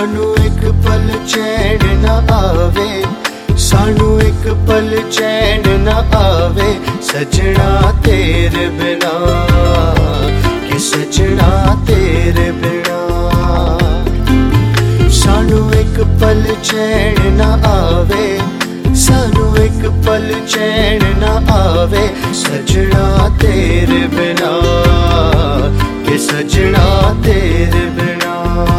सानू एक पल चैन न आवे, सानू एक पल चैन न आवे सजना तेरे बिना, कि सजना तेरे बिना। सानू एक पल चैन न आवे, सानू एक पल चैन न आवे सजना तेरे बिना, कि सजना तेरे बिना।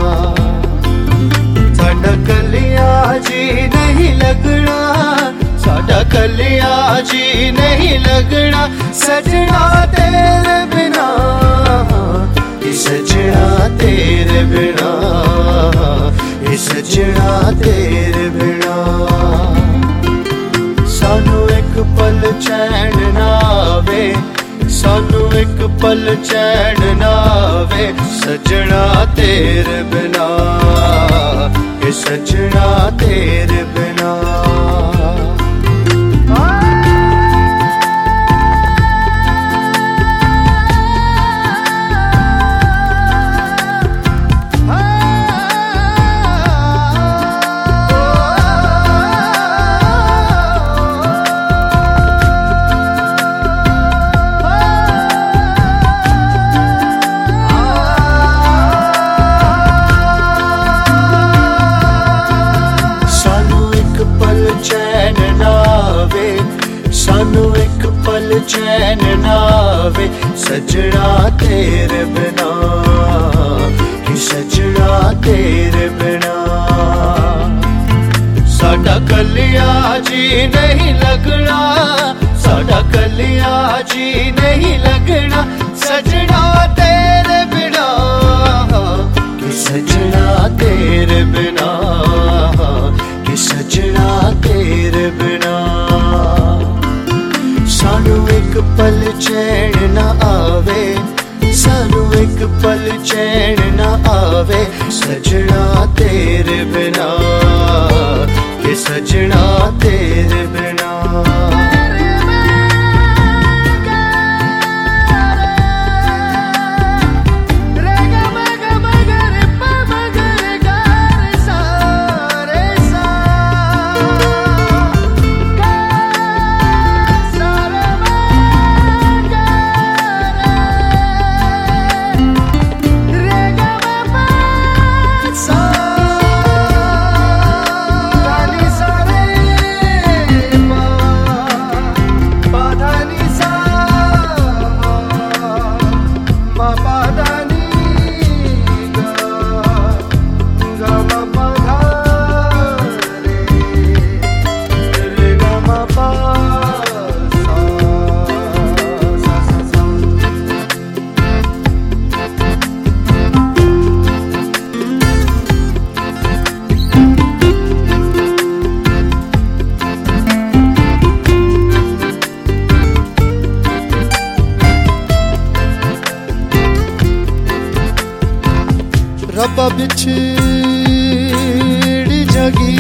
साडा कलिया जी नहीं लगना, साडा कलिया जी नहीं लगना सजना तेरे बिना, कि सजना तेरे बिना, कि सजना तेरे बिना। सानू एक पल चैन ना आवे, सानू एक पल चैन ना आवे सजना तेरे बिना, कि सजना तेरे बिना। सानू एक पल चैन ना आवे सजना तेरे बिना, कि सजना तेरे बिना। साडा कलिया जी नहीं लगना, साडा कलिया जी नहीं लगना सजना तेरे बिना, कि सजना तेरे बिना, कि सजना तेरे बिना। सानू एक पल चैन न आवे, सानू एक पल चैन न आवे सजना तेरे बिना, कि सजना तेरे बिना। रब्बा बिछड़ी जगी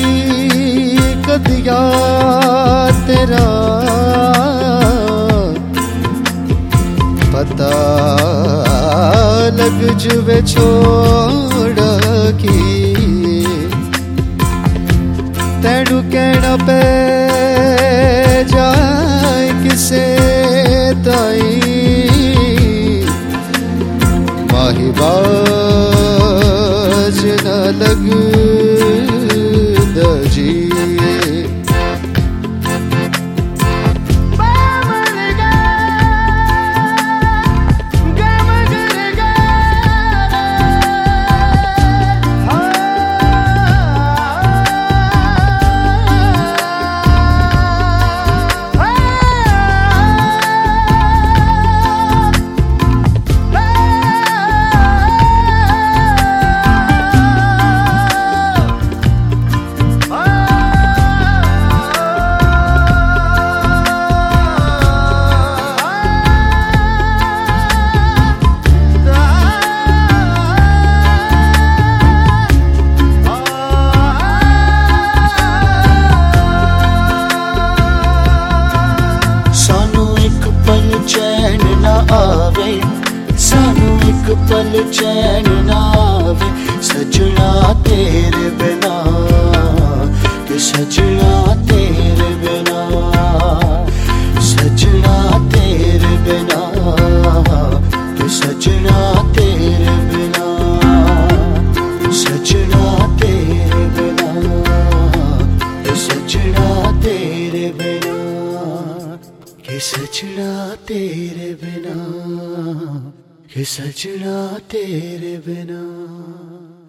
कदिया तेरा पता लग जुवे छोड़ की, तेनू कहना पे जाए किसे ताई माहिबाज न लग दजी। चैन न आवे, सानू एक पल चैन नावे सजना तेरे बिना, कि सजना तेरे बिना, सजना तेरे बिना, कि सजना तेरे बिना, सजना तेरे बिना, कि सजना तेरे बिना, कि सजना तेरे बिना, कि सजना तेरे बिना।